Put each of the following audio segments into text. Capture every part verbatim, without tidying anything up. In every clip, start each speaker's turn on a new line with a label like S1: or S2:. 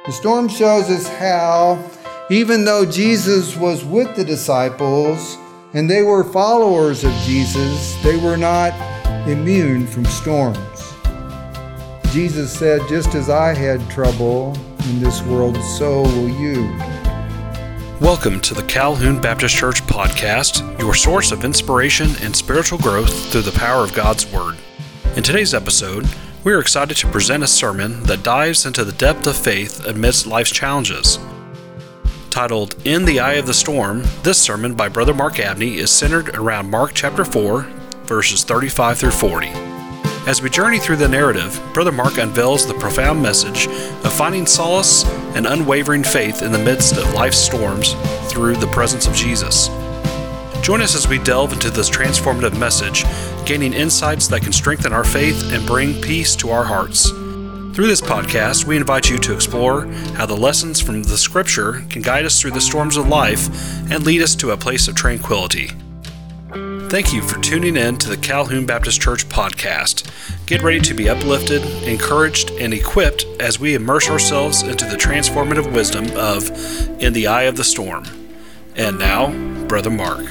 S1: The storm shows us how, even though Jesus was with the disciples and they were followers of Jesus, they were not immune from storms. Jesus said, just as I had trouble in this world, so will you.
S2: Welcome to the Calhoun Baptist Church podcast, your source of inspiration and spiritual growth through the power of God's Word. In today's episode, we are excited to present a sermon that dives into the depth of faith amidst life's challenges. Titled, In the Eye of the Storm, this sermon by Brother Mark Abney is centered around Mark chapter four, verses thirty-five through forty. As we journey through the narrative, Brother Mark unveils the profound message of finding solace and unwavering faith in the midst of life's storms through the presence of Jesus. Join us as we delve into this transformative message, gaining insights that can strengthen our faith and bring peace to our hearts. Through this podcast, we invite you to explore how the lessons from the Scripture can guide us through the storms of life and lead us to a place of tranquility. Thank you for tuning in to the Calhoun Baptist Church podcast. Get ready to be uplifted, encouraged, and equipped as we immerse ourselves into the transformative wisdom of In the Eye of the Storm. And now, Brother Mark.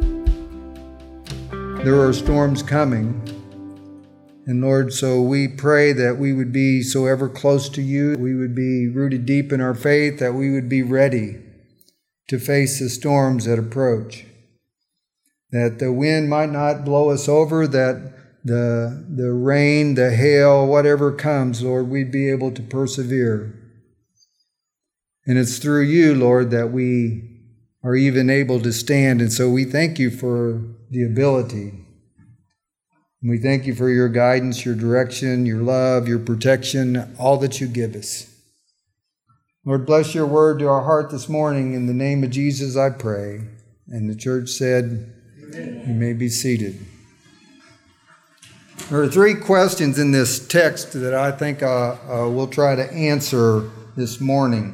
S1: There are storms coming. And Lord, so we pray that we would be so ever close to you, we would be rooted deep in our faith, that we would be ready to face the storms that approach. That the wind might not blow us over, that the, the rain, the hail, whatever comes, Lord, we'd be able to persevere. And it's through you, Lord, that we are even able to stand. And so we thank you for the ability. And we thank you for your guidance, your direction, your love, your protection, all that you give us. Lord, bless your word to our heart this morning. In the name of Jesus, I pray. And the church said, Amen. You may be seated. There are three questions in this text that I think uh, uh, we'll try to answer this morning.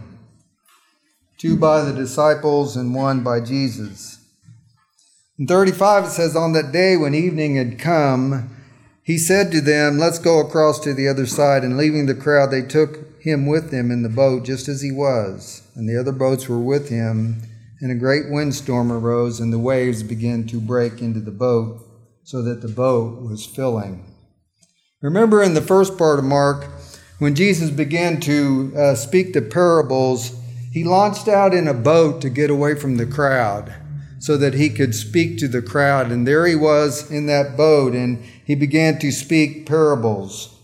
S1: Two by the disciples and one by Jesus. In thirty-five it says, On that day when evening had come, he said to them, Let's go across to the other side. And leaving the crowd, they took him with them in the boat just as he was. And the other boats were with him. And a great windstorm arose, and the waves began to break into the boat, so that the boat was filling. Remember in the first part of Mark, when Jesus began to uh, speak the parables, he launched out in a boat to get away from the crowd, so that he could speak to the crowd. And there he was in that boat, and he began to speak parables.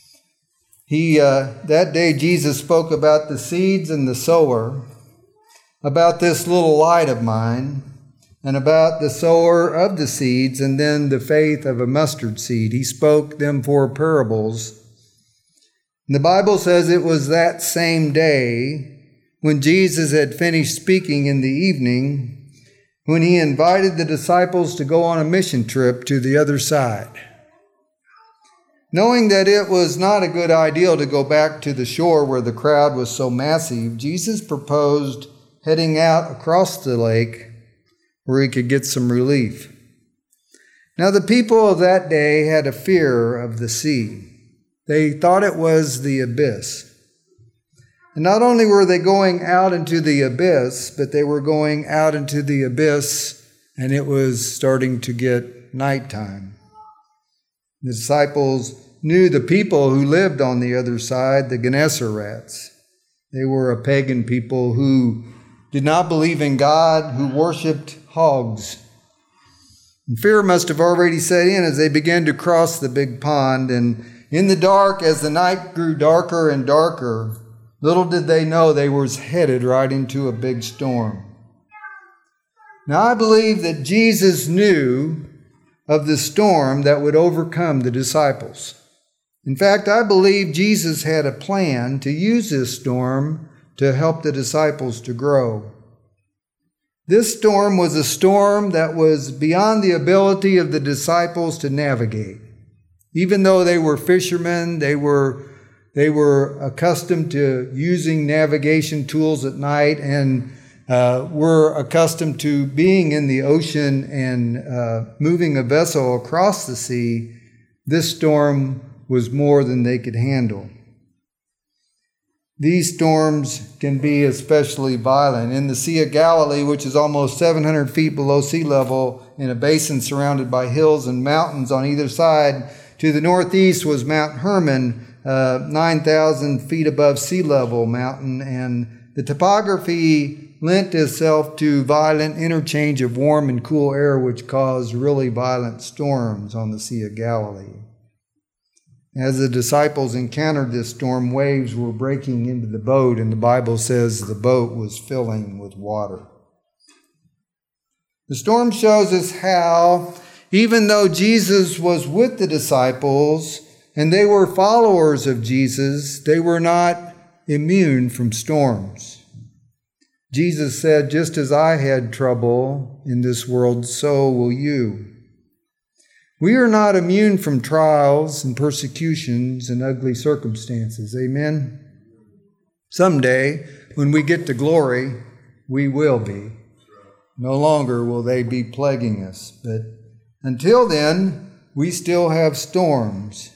S1: He uh, that day Jesus spoke about the seeds and the sower, about this little light of mine, and about the sower of the seeds, and then the faith of a mustard seed. He spoke them for parables. And the Bible says it was that same day, when Jesus had finished speaking in the evening, when he invited the disciples to go on a mission trip to the other side. Knowing that it was not a good idea to go back to the shore where the crowd was so massive, Jesus proposed heading out across the lake where he could get some relief. Now the people of that day had a fear of the sea. They thought it was the abyss. And not only were they going out into the abyss, but they were going out into the abyss, and it was starting to get nighttime. The disciples knew the people who lived on the other side, the Gennesarets. They were a pagan people who did not believe in God, who worshipped hogs. And fear must have already set in as they began to cross the big pond. And in the dark, as the night grew darker and darker, little did they know they were headed right into a big storm. Now, I believe that Jesus knew of the storm that would overcome the disciples. In fact, I believe Jesus had a plan to use this storm to help the disciples to grow. This storm was a storm that was beyond the ability of the disciples to navigate. Even though they were fishermen, they were They were accustomed to using navigation tools at night and uh, were accustomed to being in the ocean and uh, moving a vessel across the sea. This storm was more than they could handle. These storms can be especially violent. In the Sea of Galilee, which is almost seven hundred feet below sea level, in a basin surrounded by hills and mountains on either side, to the northeast was Mount Hermon, uh, nine thousand feet above sea level mountain, and the topography lent itself to violent interchange of warm and cool air, which caused really violent storms on the Sea of Galilee. As the disciples encountered this storm, waves were breaking into the boat, and the Bible says the boat was filling with water. The storm shows us how, even though Jesus was with the disciples and they were followers of Jesus, they were not immune from storms. Jesus said, "Just as I had trouble in this world, so will you." We are not immune from trials and persecutions and ugly circumstances. Amen? Someday, when we get to glory, we will be. No longer will they be plaguing us. But until then, we still have storms.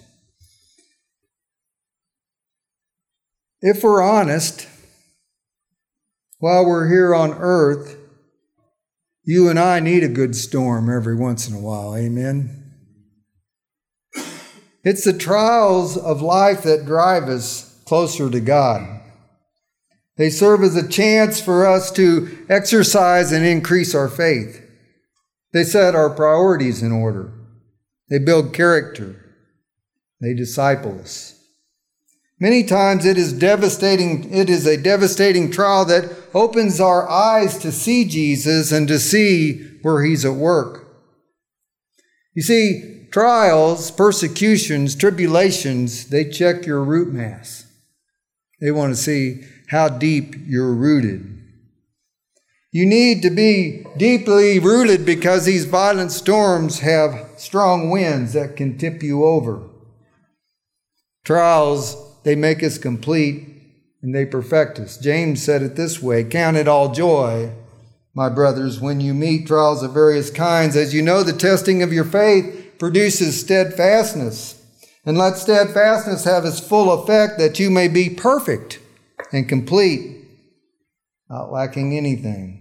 S1: If we're honest, while we're here on earth, you and I need a good storm every once in a while. Amen? It's the trials of life that drive us closer to God. They serve as a chance for us to exercise and increase our faith. They set our priorities in order. They build character. They disciple us. Many times it is devastating, it is a devastating trial that opens our eyes to see Jesus and to see where He's at work. You see, trials, persecutions, tribulations, they check your root mass. They want to see how deep you're rooted. You need to be deeply rooted because these violent storms have strong winds that can tip you over. Trials, they make us complete and they perfect us. James said it this way, "Count it all joy, my brothers, when you meet trials of various kinds, as you know the testing of your faith produces steadfastness. And let steadfastness have its full effect, that you may be perfect and complete, not lacking anything."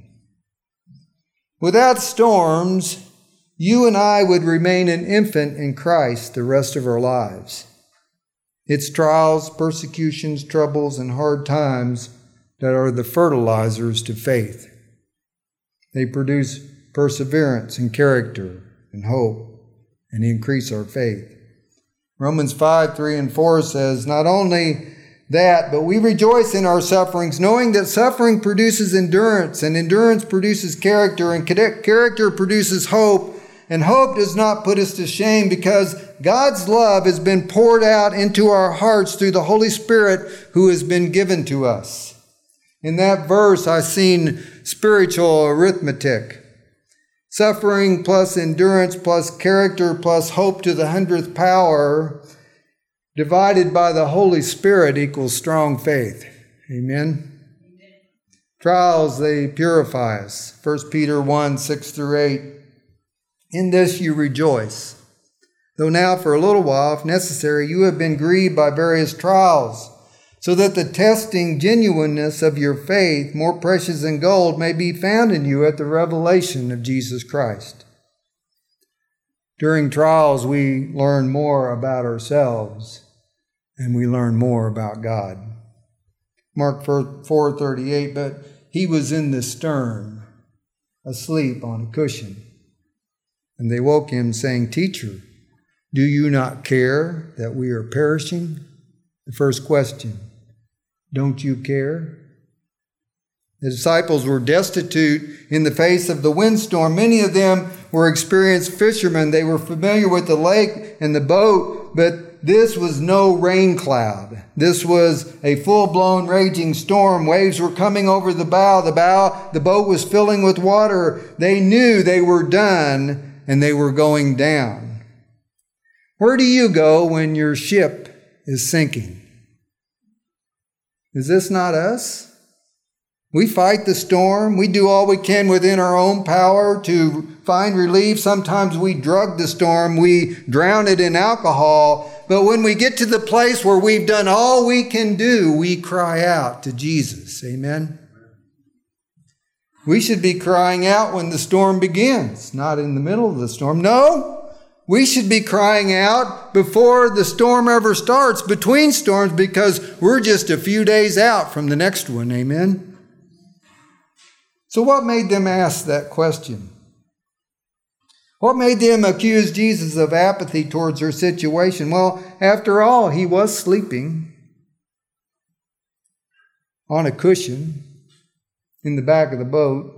S1: Without storms, you and I would remain an infant in Christ the rest of our lives. It's trials, persecutions, troubles, and hard times that are the fertilizers to faith. They produce perseverance and character and hope, and increase our faith. Romans five, three, and four says, "Not only that, but we rejoice in our sufferings, knowing that suffering produces endurance, and endurance produces character, and character produces hope, and hope does not put us to shame, because God's love has been poured out into our hearts through the Holy Spirit who has been given to us." In that verse, I've seen spiritual arithmetic. Suffering plus endurance plus character plus hope to the hundredth power divided by the Holy Spirit equals strong faith. Amen? Amen. Trials, they purify us. First Peter one, six through eight. "In this you rejoice, though now for a little while, if necessary, you have been grieved by various trials, so that the testing genuineness of your faith, more precious than gold, may be found in you at the revelation of Jesus Christ." During trials, we learn more about ourselves and we learn more about God. Mark four thirty-eight, "But he was in the stern, asleep on a cushion. And they woke him, saying, 'Teacher, do you not care that we are perishing?'" The first question, don't you care? The disciples were destitute in the face of the windstorm. Many of them were experienced fishermen. They were familiar with the lake and the boat, but this was no rain cloud. This was a full-blown raging storm. Waves were coming over the bow. The bow, the boat was filling with water. They knew they were done and they were going down. Where do you go when your ship is sinking? Is this not us? We fight the storm. We do all we can within our own power to find relief. Sometimes we drug the storm. We drown it in alcohol. But when we get to the place where we've done all we can do, we cry out to Jesus. Amen? We should be crying out when the storm begins, not in the middle of the storm. No, we should be crying out before the storm ever starts, between storms, because we're just a few days out from the next one. Amen? So what made them ask that question? What made them accuse Jesus of apathy towards their situation? Well, after all, he was sleeping on a cushion in the back of the boat.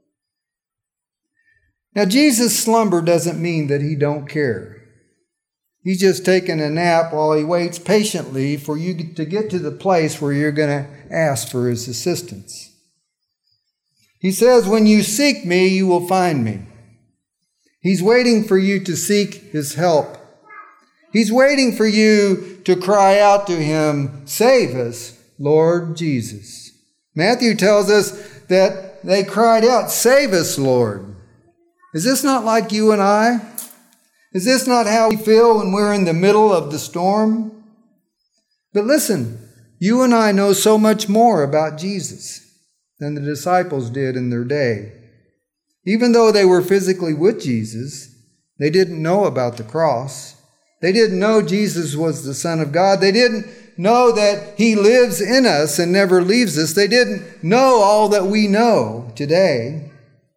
S1: Now, Jesus' slumber doesn't mean that he don't care. He's just taking a nap while he waits patiently for you to get to the place where you're going to ask for his assistance. He says, when you seek me, you will find me. He's waiting for you to seek his help. He's waiting for you to cry out to him, save us, Lord Jesus. Matthew tells us that they cried out, save us, Lord. Is this not like you and I? Is this not how we feel when we're in the middle of the storm? But listen, you and I know so much more about Jesus than the disciples did in their day. Even though they were physically with Jesus, they didn't know about the cross. They didn't know Jesus was the Son of God. They didn't know that he lives in us and never leaves us. They didn't know all that we know today.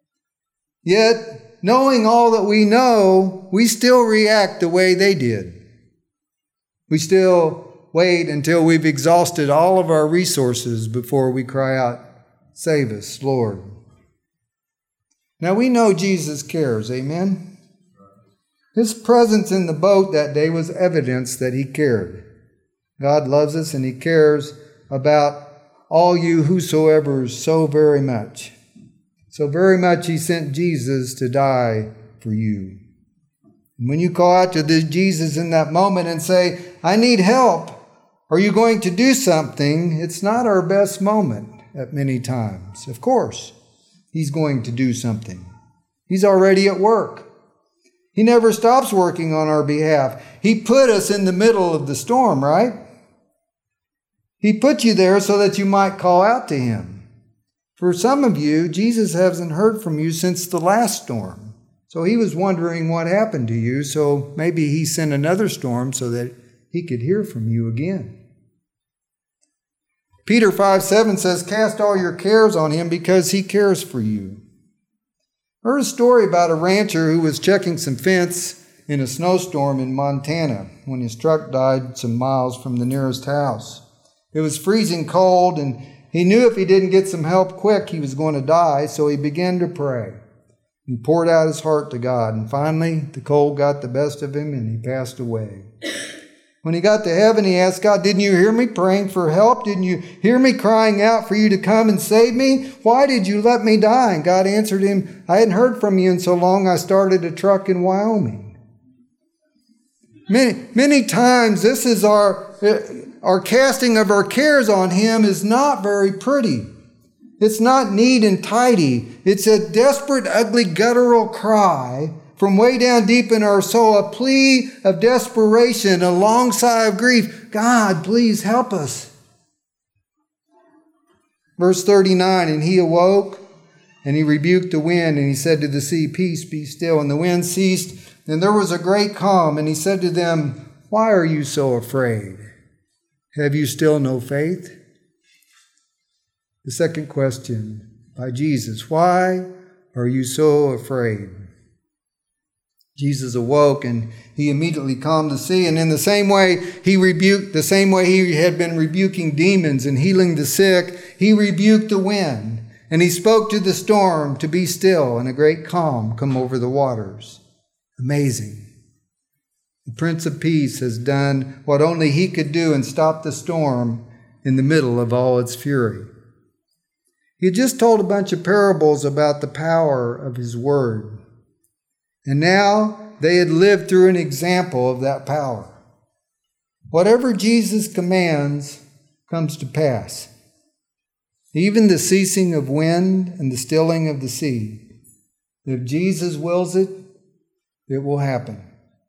S1: Yet, knowing all that we know, we still react the way they did. We still wait until we've exhausted all of our resources before we cry out, save us, Lord. Now we know Jesus cares, amen? His presence in the boat that day was evidence that he cared. God loves us and he cares about all you whosoever so very much. So very much he sent Jesus to die for you. And when you call out to this Jesus in that moment and say, I need help, are you going to do something? It's not our best moment at many times. Of course, he's going to do something. He's already at work. He never stops working on our behalf. He put us in the middle of the storm, right? He put you there so that you might call out to him. For some of you, Jesus hasn't heard from you since the last storm. So he was wondering what happened to you, so maybe he sent another storm so that he could hear from you again. Peter five seven says, cast all your cares on him because he cares for you. I heard a story about a rancher who was checking some fence in a snowstorm in Montana when his truck died some miles from the nearest house. It was freezing cold, and he knew if he didn't get some help quick, he was going to die, so he began to pray. He poured out his heart to God, and finally the cold got the best of him, and he passed away. When he got to heaven, he asked God, didn't you hear me praying for help? Didn't you hear me crying out for you to come and save me? Why did you let me die? And God answered him, I hadn't heard from you in so long, I started a truck in Wyoming. Many, many times, this is our, our casting of our cares on him is not very pretty. It's not neat and tidy. It's a desperate, ugly, guttural cry from way down deep in our soul, a plea of desperation, a long sigh of grief. God, please help us. Verse thirty-nine, and he awoke, and he rebuked the wind, and he said to the sea, peace, be still. And the wind ceased, and there was a great calm. And he said to them, why are you so afraid? Have you still no faith? The second question by Jesus, why are you so afraid? Jesus awoke and he immediately calmed the sea. And in the same way he rebuked, the same way he had been rebuking demons and healing the sick, he rebuked the wind. And he spoke to the storm to be still, and a great calm come over the waters. Amazing. The Prince of Peace has done what only he could do and stop the storm in the middle of all its fury. He had just told a bunch of parables about the power of his word. And now they had lived through an example of that power. Whatever Jesus commands comes to pass. even the ceasing of wind and the stilling of the sea. If Jesus wills it, it will happen.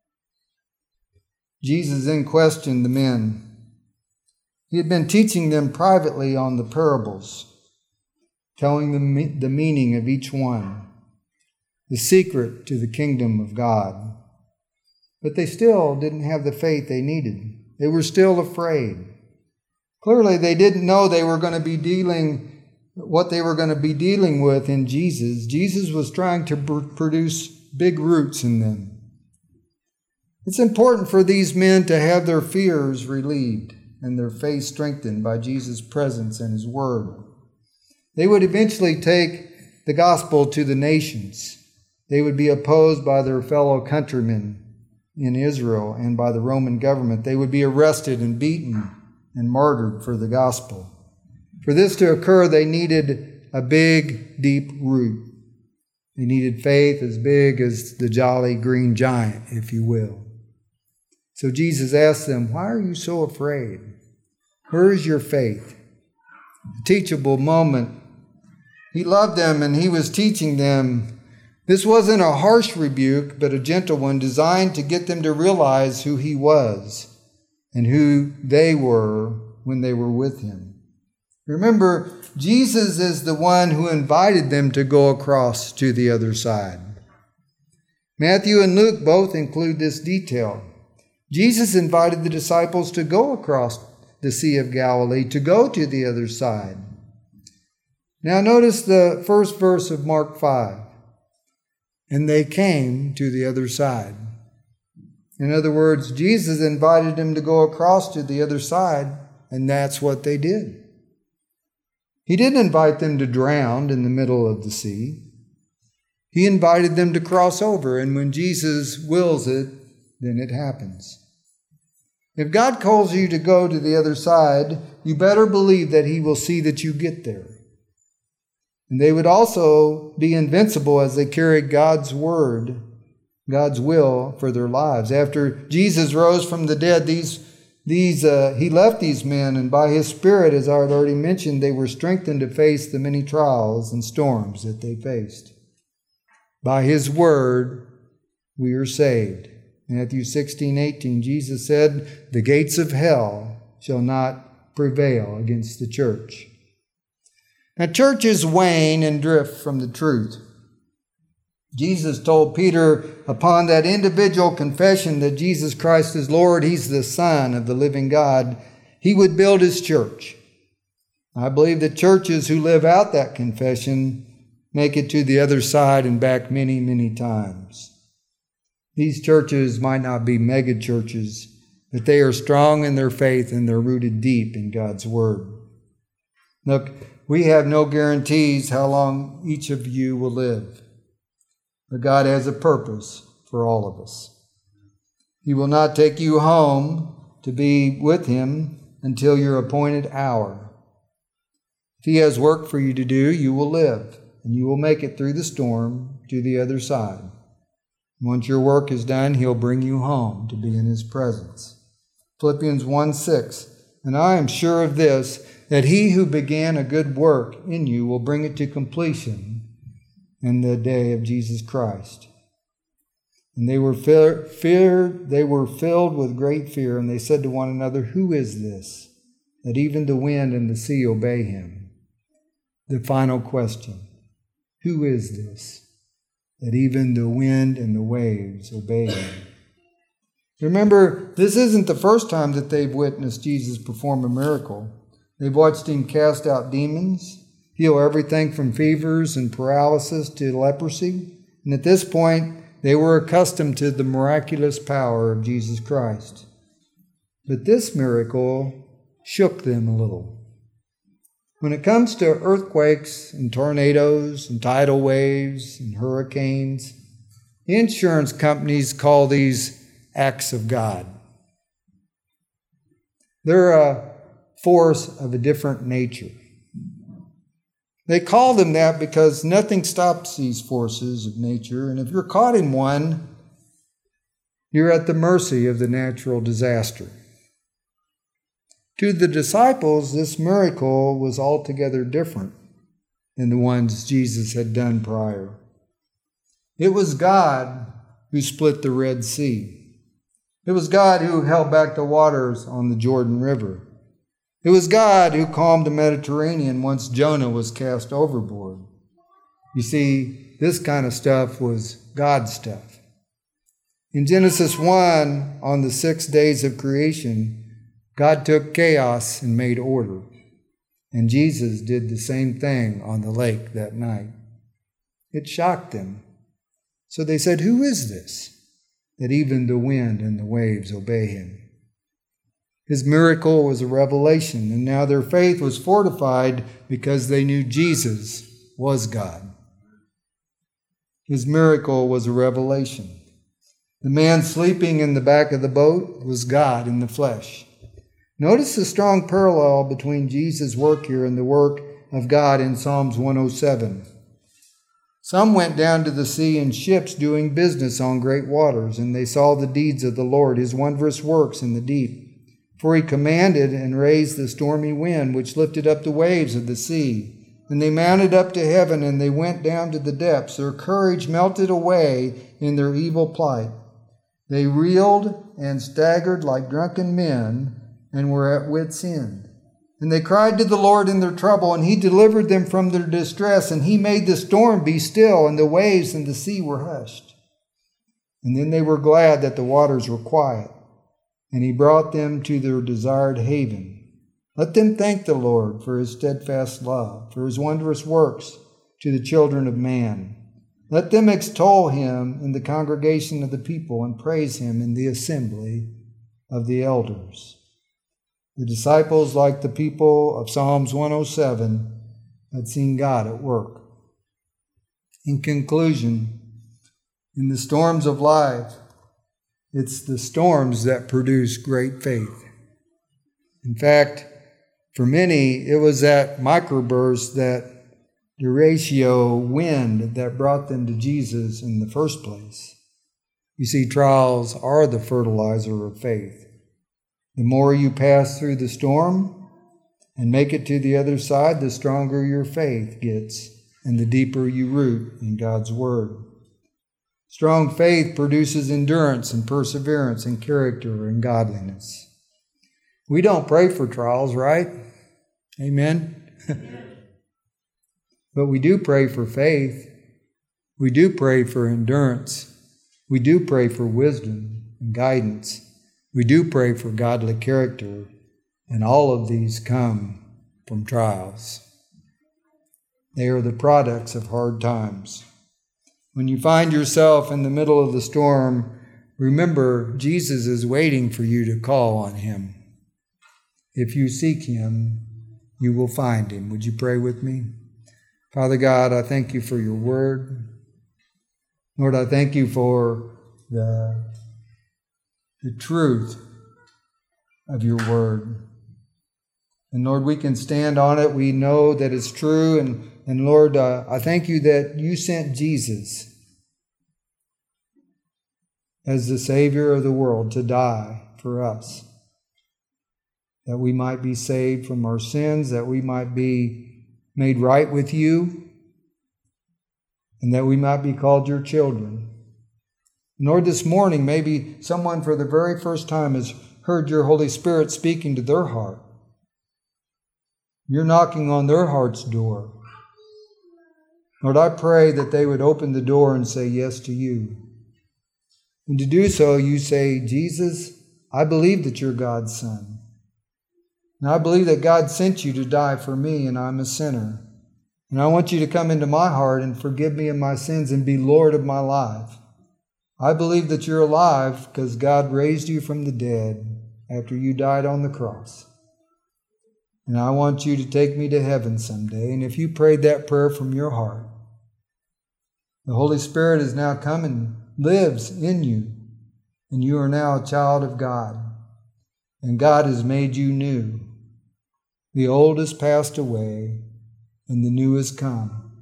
S1: Jesus then questioned the men. He had been teaching them privately on the parables, telling them the meaning of each one, the secret to the kingdom of God. But they still didn't have the faith they needed. They were still afraid. Clearly, they didn't know they were going to be dealing, what they were going to be dealing with in Jesus. Jesus was trying to pr- produce big roots in them. It's important for these men to have their fears relieved and their faith strengthened by Jesus' presence and His Word. They would eventually take the gospel to the nations. They would be opposed by their fellow countrymen in Israel and by the Roman government. They would be arrested and beaten and martyred for the gospel. For this to occur, they needed a big, deep root. They needed faith as big as the jolly green giant, if you will. So Jesus asked them, why are you so afraid? Where is your faith? A teachable moment. He loved them and He was teaching them. This wasn't a harsh rebuke, but a gentle one designed to get them to realize who He was and who they were when they were with Him. Remember, Jesus is the one who invited them to go across to the other side. Matthew and Luke both include this detail. Jesus invited the disciples to go across the Sea of Galilee, to go to the other side. Now notice the first verse of Mark five. And they came to the other side. In other words, Jesus invited them to go across to the other side, and that's what they did. He didn't invite them to drown in the middle of the sea. He invited them to cross over, and when Jesus wills it, then it happens. If God calls you to go to the other side, you better believe that He will see that you get there. And they would also be invincible as they carried God's word, God's will for their lives. After Jesus rose from the dead, these, these, uh, He left these men, and by His Spirit, as I had already mentioned, they were strengthened to face the many trials and storms that they faced. By His word, we are saved. Matthew sixteen eighteen, Jesus said, the gates of hell shall not prevail against the church. Now, churches wane and drift from the truth. Jesus told Peter, upon that individual confession that Jesus Christ is Lord, He's the Son of the living God, He would build His church. I believe that churches who live out that confession make it to the other side and back many, many times. These churches might not be mega churches, but they are strong in their faith and they're rooted deep in God's Word. Look, we have no guarantees how long each of you will live, but God has a purpose for all of us. He will not take you home to be with Him until your appointed hour. If He has work for you to do, you will live, and you will make it through the storm to the other side. Once your work is done, He'll bring you home to be in His presence. Philippians one six, and I am sure of this, that He who began a good work in you will bring it to completion in the day of Jesus Christ. And they were fear, feared, they were filled with great fear, and they said to one another, who is this, that even the wind and the sea obey Him? The final question, who is this, that even the wind and the waves obey Him? Remember, this isn't the first time that they've witnessed Jesus perform a miracle. They've watched Him cast out demons, heal everything from fevers and paralysis to leprosy. And at this point, they were accustomed to the miraculous power of Jesus Christ. But this miracle shook them a little. When it comes to earthquakes and tornadoes and tidal waves and hurricanes, the insurance companies call these acts of God. They're a force of a different nature. They call them that because nothing stops these forces of nature, and if you're caught in one, you're at the mercy of the natural disaster. To the disciples, this miracle was altogether different than the ones Jesus had done prior. It was God who split the Red Sea. It was God who held back the waters on the Jordan River. It was God who calmed the Mediterranean once Jonah was cast overboard. You see, this kind of stuff was God's stuff. In Genesis one, on the six days of creation, God took chaos and made order. And Jesus did the same thing on the lake that night. It shocked them. So they said, "Who is this, that even the wind and the waves obey him?" His miracle was a revelation, and now their faith was fortified because they knew Jesus was God. His miracle was a revelation. The man sleeping in the back of the boat was God in the flesh. Notice the strong parallel between Jesus' work here and the work of God in Psalms one oh seven. Some went down to the sea in ships doing business on great waters, and they saw the deeds of the Lord, his wondrous works in the deep. For he commanded and raised the stormy wind, which lifted up the waves of the sea. And they mounted up to heaven, and they went down to the depths. Their courage melted away in their evil plight. They reeled and staggered like drunken men, and were at wits' end. And they cried to the Lord in their trouble, and he delivered them from their distress, and he made the storm be still, and the waves and the sea were hushed. And then they were glad that the waters were quiet, and he brought them to their desired haven. Let them thank the Lord for his steadfast love, for his wondrous works to the children of man. Let them extol him in the congregation of the people, and praise him in the assembly of the elders. The disciples, like the people of Psalms one oh seven, had seen God at work. In conclusion, in the storms of life, it's the storms that produce great faith. In fact, for many, it was that microburst, that Horatio wind that brought them to Jesus in the first place. You see, trials are the fertilizer of faith. The more you pass through the storm and make it to the other side, the stronger your faith gets and the deeper you root in God's Word. Strong faith produces endurance and perseverance and character and godliness. We don't pray for trials, right? Amen? But we do pray for faith. We do pray for endurance. We do pray for wisdom and guidance. We do pray for godly character, and all of these come from trials. They are the products of hard times. When you find yourself in the middle of the storm, remember Jesus is waiting for you to call on him. If you seek him, you will find him. Would you pray with me? Father God, I thank you for your word. Lord, I thank you for the the truth of your word. And Lord, we can stand on it. We know that it's true. And, and Lord, uh, I thank you that you sent Jesus as the Savior of the world to die for us, that we might be saved from our sins, that we might be made right with you, and that we might be called your children. Lord, this morning, maybe someone for the very first time has heard your Holy Spirit speaking to their heart. You're knocking on their heart's door. Lord, I pray that they would open the door and say yes to you. And to do so, you say, Jesus, I believe that you're God's Son. And I believe that God sent you to die for me, and I'm a sinner. And I want you to come into my heart and forgive me of my sins and be Lord of my life. I believe that you're alive because God raised you from the dead after you died on the cross. And I want you to take me to heaven someday. And if you prayed that prayer from your heart, the Holy Spirit is now come and lives in you. And you are now a child of God. And God has made you new. The old has passed away and the new has come.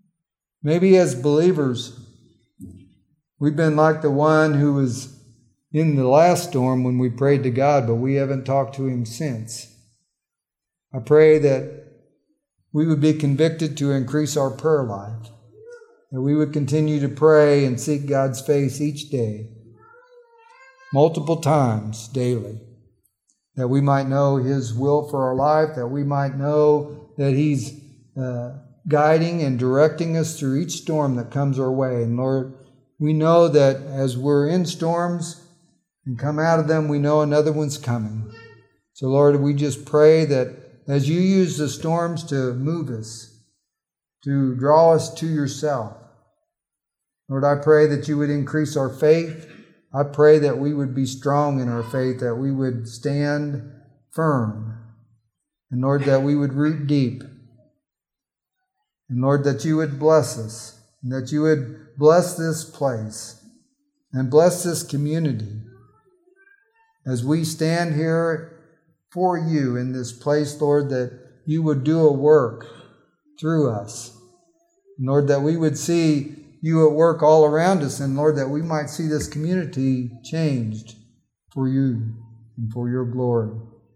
S1: Maybe as believers, we've been like the one who was in the last storm when we prayed to God, but we haven't talked to Him since. I pray that we would be convicted to increase our prayer life, that we would continue to pray and seek God's face each day, multiple times daily, that we might know His will for our life, that we might know that He's uh, guiding and directing us through each storm that comes our way. And Lord, we know that as we're in storms and come out of them, we know another one's coming. So Lord, we just pray that as you use the storms to move us, to draw us to yourself, Lord, I pray that you would increase our faith. I pray that we would be strong in our faith, that we would stand firm. And Lord, that we would root deep. And Lord, that you would bless us, and that you would bless this place and bless this community as we stand here for you in this place, Lord, that you would do a work through us. And Lord, that we would see you at work all around us, and Lord, that we might see this community changed for you and for your glory.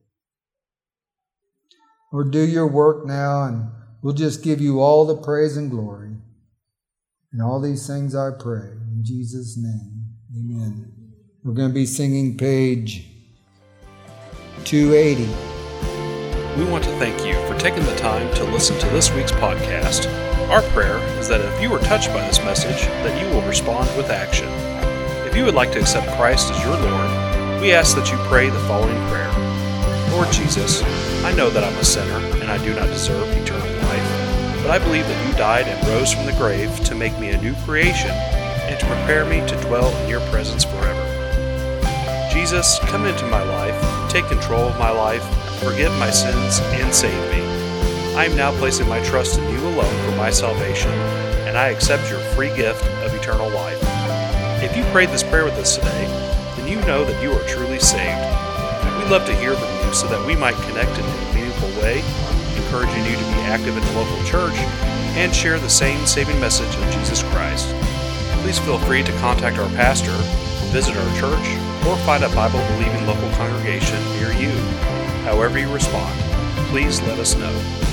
S1: Lord, do your work now, and we'll just give you all the praise and glory. And all these things I pray in Jesus' name. Amen. We're going to be singing page two eighty.
S2: We want to thank you for taking the time to listen to this week's podcast. Our prayer is that if you were touched by this message, that you will respond with action. If you would like to accept Christ as your Lord, we ask that you pray the following prayer. Lord Jesus, I know that I'm a sinner and I do not deserve eternal life, but I believe that you died and rose from the grave to make me a new creation and to prepare me to dwell in your presence forever. Jesus, come into my life, take control of my life, forgive my sins, and save me. I am now placing my trust in you alone for my salvation, and I accept your free gift of eternal life. If you prayed this prayer with us today, then you know that you are truly saved. We'd love to hear from you so that we might connect in a meaningful way, encouraging you to be active in the local church and share the same saving message of Jesus Christ. Please feel free to contact our pastor, visit our church, or find a Bible-believing local congregation near you. However you respond, please let us know.